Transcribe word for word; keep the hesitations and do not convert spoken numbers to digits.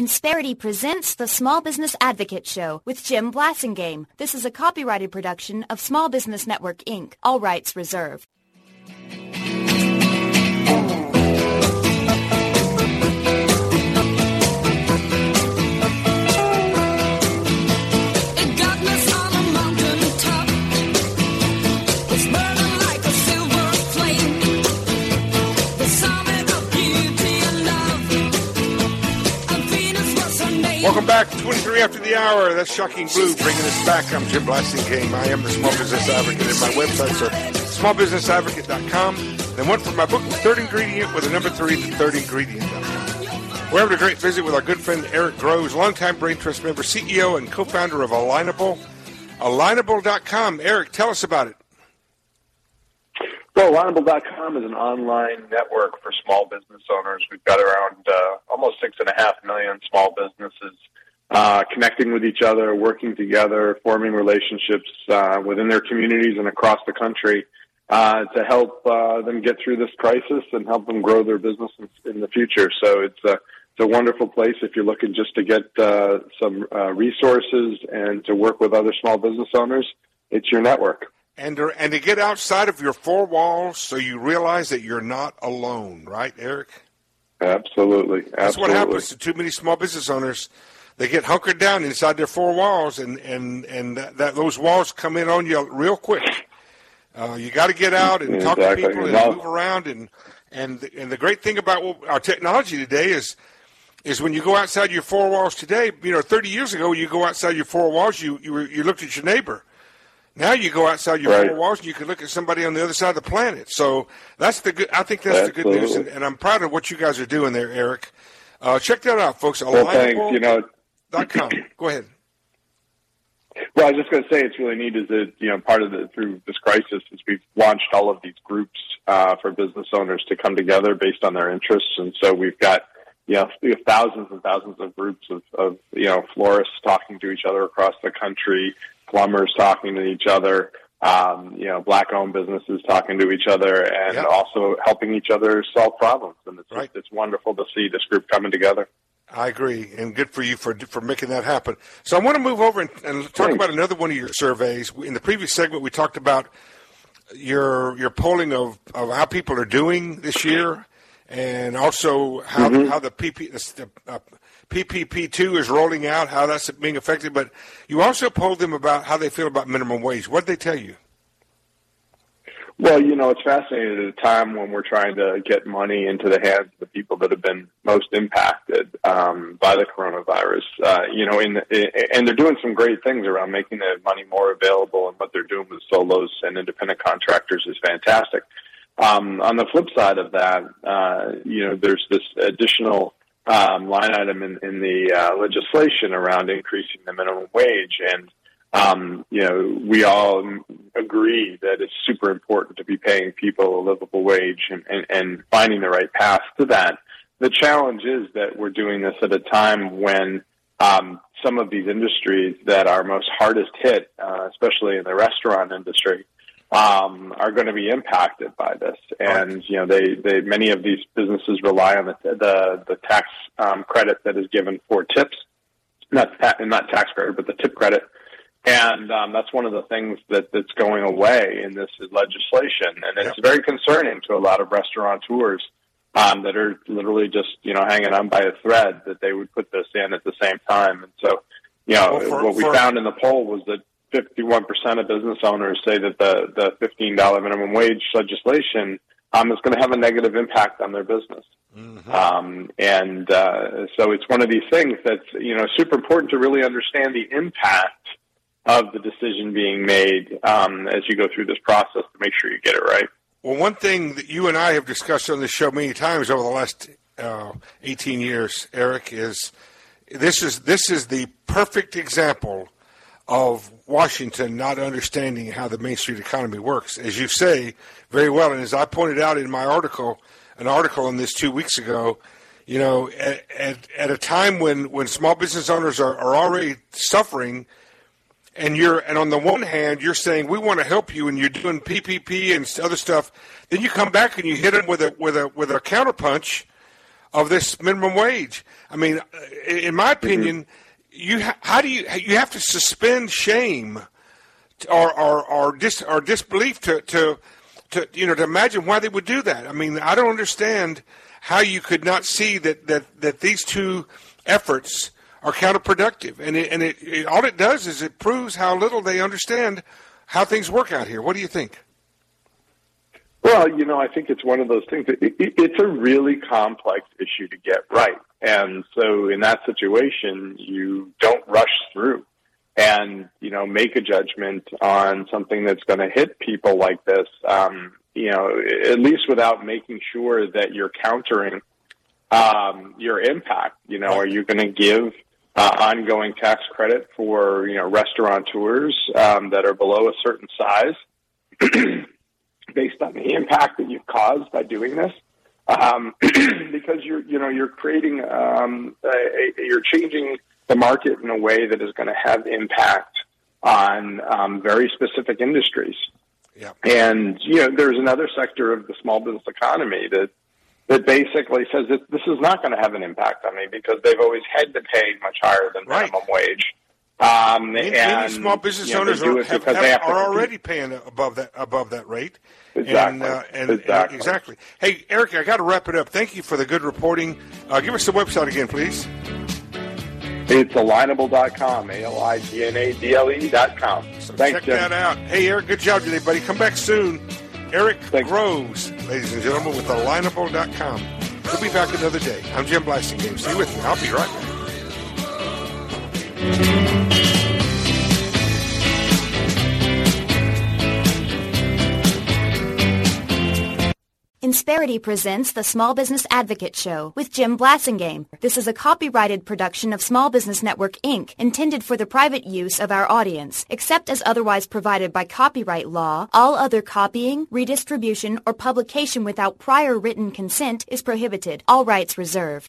Insperity presents the Small Business Advocate Show with Jim Blasingame. This is a copyrighted production of Small Business Network, Incorporated. All rights reserved. Welcome back, twenty-three after the hour. That's Shocking Blue bringing us back. I'm Jim Blasingame. I am the Small Business Advocate, and my websites are small business advocate dot com. And one for my book, The Third Ingredient, with the number three, the third ingredient dot com. We're having a great visit with our good friend Eric Groves, longtime Brain Trust member, C E O, and co-founder of Alignable. Alignable dot com. Eric, tell us about it. Well, Alignable dot com is an online network for small business owners. We've got around uh, almost six and a half million small businesses uh, connecting with each other, working together, forming relationships uh, within their communities and across the country uh, to help uh, them get through this crisis and help them grow their business in, in the future. So it's a, it's a wonderful place if you're looking just to get uh, some uh, resources and to work with other small business owners. It's your network. And to, and to get outside of your four walls so you realize that you're not alone, right, Eric? Absolutely. Absolutely. That's what happens to too many small business owners. They get hunkered down inside their four walls, and, and, and that, that those walls come in on you real quick. Uh, you got to get out and exactly. talk to people and no. move around. And, and, and the great thing about our technology today is is when you go outside your four walls today, you know, thirty years ago, you go outside your four walls, you, you, you looked at your neighbor. Now you go outside your right. four walls and you can look at somebody on the other side of the planet. So that's the good. I think that's Absolutely. the good news, and, and I'm proud of what you guys are doing there, Eric. Uh, check that out, folks. Well, thanks. You know, dot com. Go ahead. Well, I was just going to say it's really neat is that, you know, part of the, through this crisis is we've launched all of these groups uh, for business owners to come together based on their interests. And so we've got, you know, we have thousands and thousands of groups of, of, you know, florists talking to each other across the country, plumbers talking to each other, um, you know, black-owned businesses talking to each other, and yep. also helping each other solve problems. And it's, right. it's wonderful to see this group coming together. I agree, and good for you for for making that happen. So I want to move over and, and talk Thanks. about another one of your surveys. In the previous segment, we talked about your your polling of, of how people are doing this year, and also how mm-hmm. how the P P, the, uh, P P P two is rolling out, how that's being affected. But you also polled them about how they feel about minimum wage. What did they tell you? Well, you know, it's fascinating at a time when we're trying to get money into the hands of the people that have been most impacted um, by the coronavirus. Uh, you know, in the, and they're doing some great things around making the money more available, and what they're doing with solos and independent contractors is fantastic. Um, on the flip side of that, uh, you know, there's this additional um, line item in, in the uh, legislation around increasing the minimum wage, and Um, you know, we all agree that it's super important to be paying people a livable wage and, and, and finding the right path to that. The challenge is that we're doing this at a time when um, some of these industries that are most hardest hit, uh, especially in the restaurant industry, um, are going to be impacted by this. And, you know, they, they many of these businesses rely on the the, the tax um, credit that is given for tips, not ta- not tax credit, but the tip credit. And um, that's one of the things that, that's going away in this legislation. And it's very concerning to a lot of restaurateurs um, that are literally just, you know, hanging on by a thread that they would put this in at the same time. And so, you know, well, for, what we for, found in the poll was that fifty-one percent of business owners say that the, the fifteen dollars minimum wage legislation um, is going to have a negative impact on their business. Mm-hmm. Um, and uh, so it's one of these things that's, you know, super important to really understand the impact of the decision being made um, as you go through this process to make sure you get it right. Well, one thing that you and I have discussed on this show many times over the last uh, eighteen years, Eric, is this is this is the perfect example of Washington not understanding how the Main Street economy works. As you say very well, and as I pointed out in my article, an article on this two weeks ago, you know, at, at, at a time when, when small business owners are, are already suffering. And you're, and on the one hand, you're saying we want to help you, and you're doing P P P and other stuff. Then you come back and you hit them with a with a with a counterpunch of this minimum wage. I mean, in my opinion, mm-hmm. you ha- how do you you have to suspend shame or or or, dis, or disbelief to, to to you know to imagine why they would do that. I mean, I don't understand how you could not see that that, that these two efforts are counterproductive, and it, and it, it all it does is it proves how little they understand how things work out here. What do you think? Well, you know, I think it's one of those things. It, it, it's a really complex issue to get right. And so in that situation, you don't rush through and, you know, make a judgment on something that's going to hit people like this, um, you know, at least without making sure that you're countering um, your impact. You know, are you going to give uh, ongoing tax credit for, you know, restaurateurs um, that are below a certain size? Based on the impact that you've caused by doing this, um, because you're, you know, you're creating, um, a, a, you're changing the market in a way that is going to have impact on um, very specific industries. Yeah. And you know, there's another sector of the small business economy that that basically says that this is not going to have an impact on me because they've always had to pay much higher than minimum right. wage. Um, many, and, many small business you know, owners are, have, have, have are already paying above that above that rate. Exactly. And, uh, and, exactly. And exactly. Hey, Eric, I got to wrap it up. Thank you for the good reporting. Uh, give us the website again, please. It's alignable dot com, A L I G N A D L E dot com. So Thanks, check Jim. that out. Hey, Eric, good job today, buddy. Come back soon. Eric Thanks. Groves, ladies and gentlemen, with alignable dot com. We'll be back another day. I'm Jim Blasingame. Stay with me. I'll be right back. Insperity presents the Small Business Advocate Show with Jim Blasingame. This is a copyrighted production of Small Business Network, Incorporated, intended for the private use of our audience. Except as otherwise provided by copyright law, all other copying, redistribution, or publication without prior written consent is prohibited. All rights reserved.